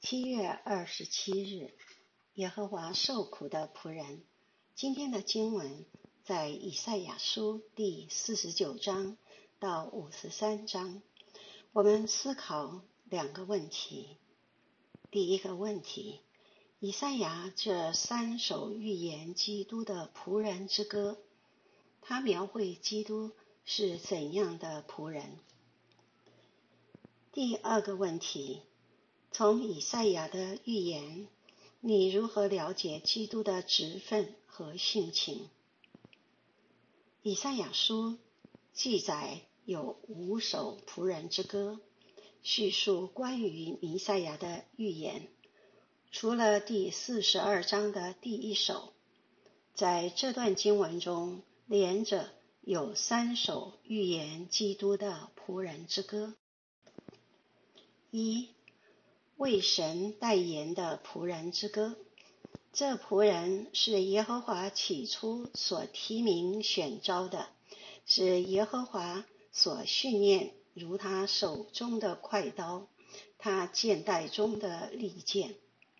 7月27日，耶和华受苦的仆人。今天的经文在以赛亚书第49章到53章。我们思考两个问题。第一个问题，以赛亚这3首预言基督的仆人之歌，他描绘基督是怎样的仆人？第二个问题，从以赛亚的预言，你如何了解基督的职分和性情？以赛亚书记载有5首仆人之歌，叙述关于弥赛亚的预言。除了第42章的第1首，在这段经文中连着有3首预言基督的仆人之歌。1. 为神代言的仆人之歌。这仆人是耶和华起初所提名选召的，是耶和华所训练，如他手中的快刀，他剑带中的利剑。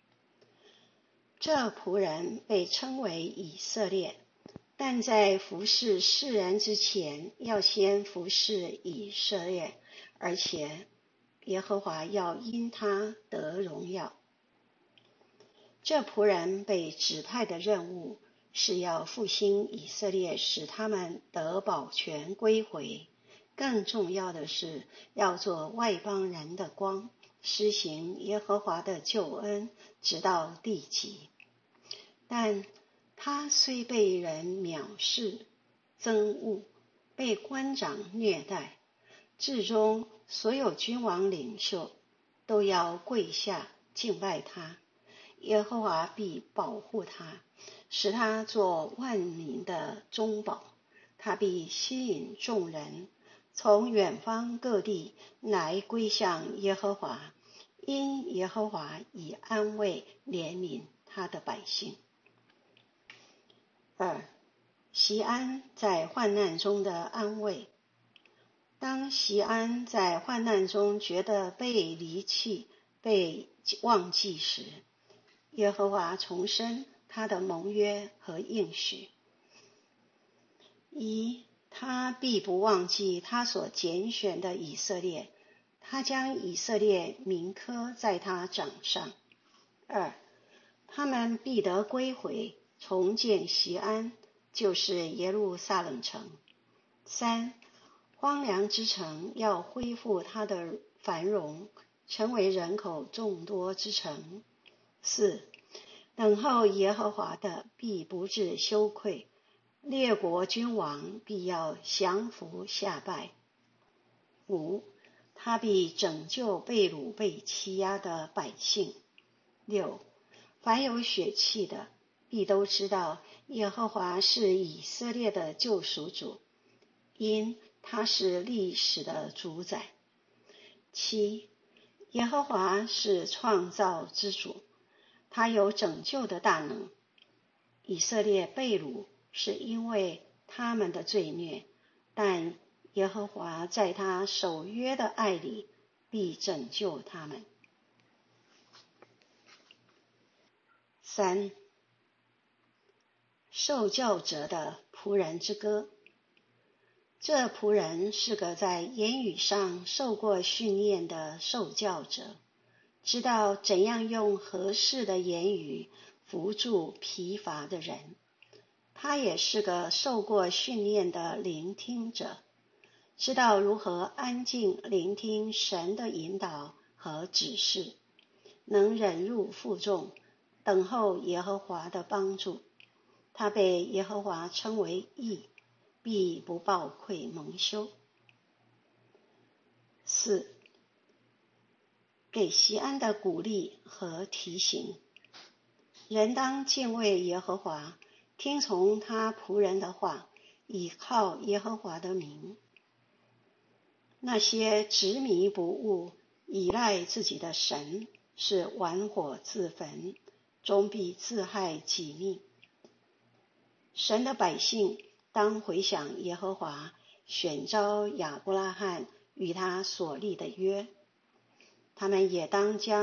这仆人被称为以色列，但在服侍世人之前，要先服侍以色列，而且耶和华要因他得荣耀。这仆人被指派的任务是要复兴以色列，使他们得保全归回。更重要的是，要做外邦人的光，施行耶和华的救恩，直到地极。但他虽被人藐视、憎恶，被官长虐待，至终所有君王领袖都要跪下敬拜他。耶和华必保护他，使他做万民的中保。他必吸引众人从远方各地来归向耶和华，因耶和华以安慰怜悯他的百姓。2. 锡安在患难中的安慰。当锡安在患难中觉得被离弃、被忘记时，耶和华重申他的盟约和应许。1. 他必不忘记他所拣选的以色列，他将以色列铭刻在他掌上。2. 他们必得归回，重建锡安，就是耶路撒冷城。3. 荒凉之城要恢复它的繁荣，成为人口众多之城。4. 等候耶和华的必不致羞愧，列国君王必要降服下拜。5. 他必拯救被掳被欺压的百姓。6. 凡有血气的必都知道耶和华是以色列的救赎主，因他是历史的主宰。7. 耶和华是创造之主，他有拯救的大能。以色列被掳是因为他们的罪孽，但耶和华在他守约的爱里必拯救他们。3. 受教者的仆人之歌。这仆人是个在言语上受过训练的受教者，知道怎样用合适的言语扶助疲乏的人。他也是个受过训练的聆听者，知道如何安静聆听神的引导和指示，能忍辱负重，等候耶和华的帮助。他被耶和华称为义，必不抱愧蒙羞。4. 给锡安的鼓励和提醒。人当敬畏耶和华，听从他仆人的话，倚靠耶和华的名。那些执迷不悟、依赖自己的神，是玩火自焚，终必自害己命。神的百姓当回想耶和华选召亚伯拉罕与他所立的约，他们也当将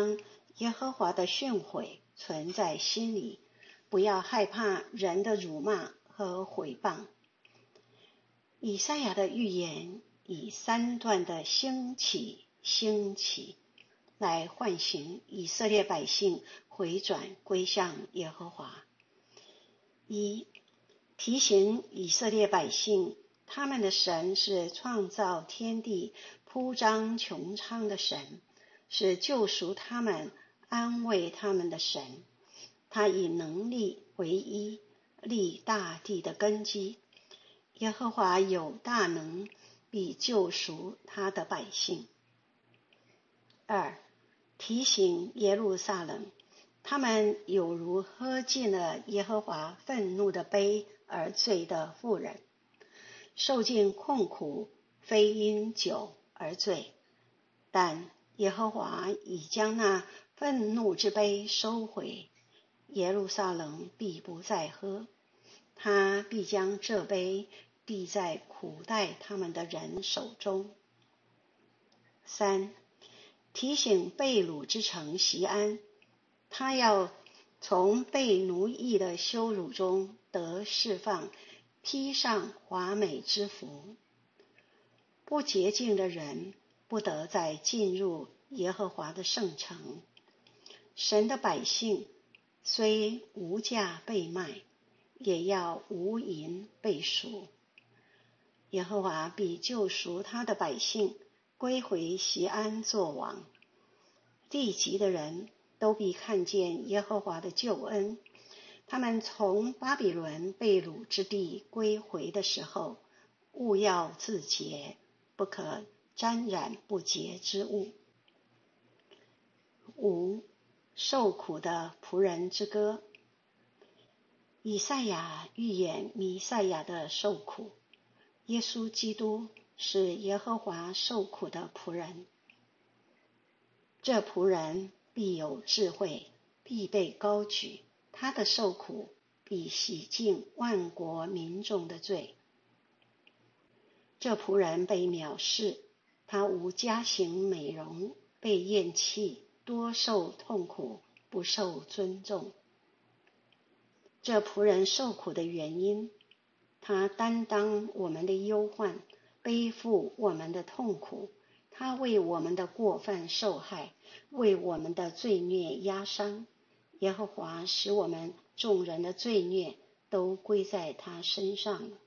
耶和华的训诲存在心里，不要害怕人的辱骂和毁谤。以赛亚的预言以3段的兴起来唤醒以色列百姓回转归向耶和华。1. 提醒以色列百姓，他们的神是创造天地、铺张穹苍的神，是救赎他们、安慰他们的神。他以能力为一，立大地的根基。耶和华有大能，必救赎他的百姓。2. 提醒耶路撒冷，他们有如喝尽了耶和华愤怒的杯而醉的妇人，受尽困苦，非因酒而醉。但耶和华已将那愤怒之杯收回，耶路撒冷必不再喝，他必将这杯递在苦待他们的人手中。3. 提醒被掳之城锡安，他要从被奴役的羞辱中得释放，披上华美之服。不洁净的人不得再进入耶和华的圣城。神的百姓虽无价被卖，也要无银被赎。耶和华必救赎他的百姓，归回锡安作王。地极的人都必看见耶和华的救恩。他们从巴比伦被掳之地归回的时候，务要自洁，不可沾染不洁之物。5. 受苦的仆人之歌。以赛亚预言弥赛亚的受苦。耶稣基督是耶和华受苦的仆人。这仆人必有智慧，必被高举，他的受苦必洗净万国民众的罪。这仆人被藐视，他无家型美容，被厌弃，多受痛苦，不受尊重。这仆人受苦的原因，他担当我们的忧患，背负我们的痛苦，他为我们的过犯受害，为我们的罪孽压伤。耶和华使我们众人的罪孽都归在他身上了。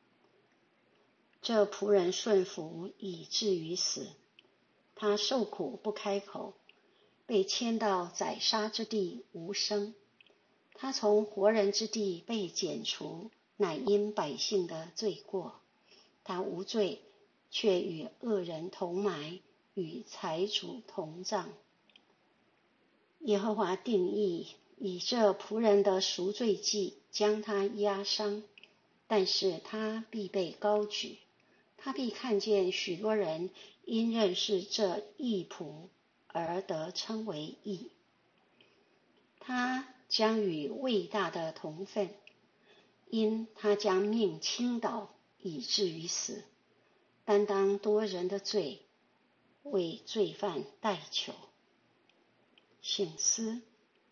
这仆人顺服以至于死，他受苦不开口，被迁到宰杀之地无声。他从活人之地被剪除，乃因百姓的罪过。他无罪，却与恶人同埋，与财主同葬。耶和华定义以这仆人的赎罪祭，将他压伤，但是他必被高举，他必看见许多人因认识这义仆而得称为义。他将与伟大的同分，因他将命倾倒以至于死，担当多人的罪，为罪犯代求。省思，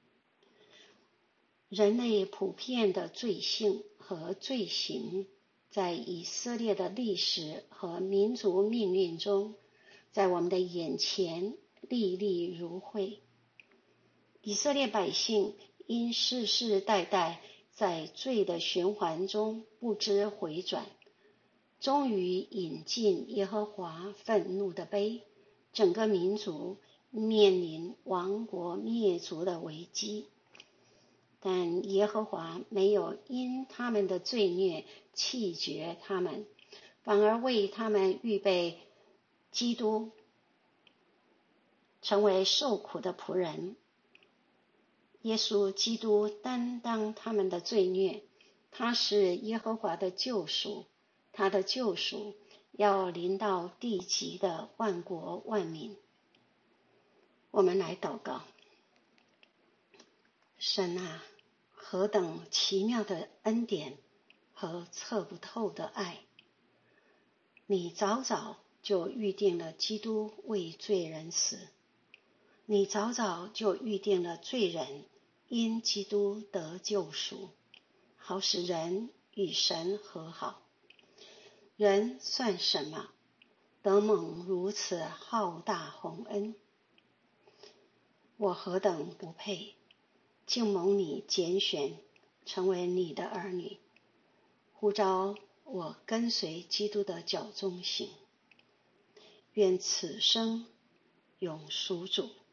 人类普遍的罪性和罪行，在以色列的历史和民族命运中，在我们的眼前历历如绘。以色列百姓因世世代代在罪的循环中不知回转，终于饮尽耶和华愤怒的杯，整个民族面临亡国灭族的危机。但耶和华没有因他们的罪孽弃绝他们，反而为他们预备基督，成为受苦的仆人。耶稣基督担当他们的罪孽，他是耶和华的救赎，他的救赎要临到地极的万国万民。我们来祷告。神啊，何等奇妙的恩典和测不透的爱！你早早就预定了基督为罪人死， 你早早就预定了罪人因基督得救赎，好使人与神和好。人算什么，得蒙如此浩大宏恩？我何等不配，竟蒙你拣选，成为你的儿女，呼召我跟随基督的脚中行。愿此生永属主。